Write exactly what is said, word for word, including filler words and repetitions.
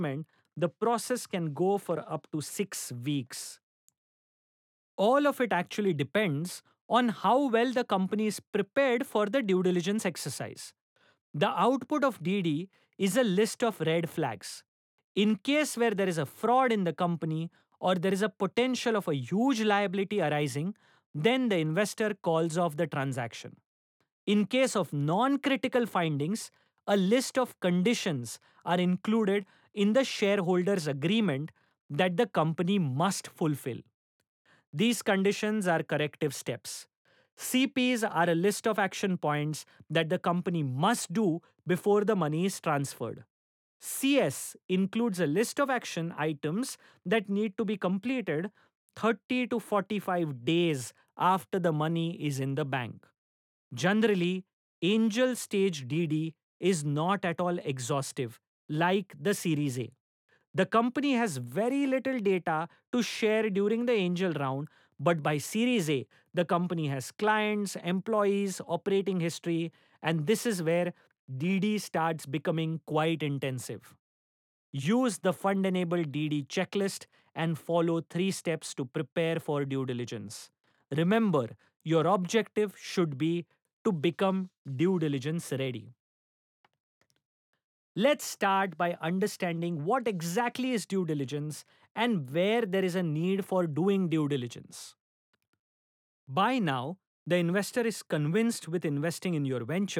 the process can go for up to six weeks. All of it actually depends on how well the company is prepared for the due diligence exercise. The output of D D is a list of red flags. In case where there is a fraud in the company or there is a potential of a huge liability arising, then the investor calls off the transaction. In case of non critical findings, a list of conditions are included in the shareholders' agreement that the company must fulfill. These conditions are corrective steps. C Ps are a list of action points that the company must do before the money is transferred. C S includes a list of action items that need to be completed thirty to forty-five days after the money is in the bank. Generally, angel stage D D is not at all exhaustive like the Series A. The company has very little data to share during the angel round, but by Series A, the company has clients, employees, operating history, and this is where D D starts becoming quite intensive. Use the fund enabled D D checklist and follow three steps to prepare for due diligence. Remember, your objective should be to become due diligence ready. Let's start by understanding what exactly is due diligence and where there is a need for doing due diligence. By now, the investor is convinced with investing in your venture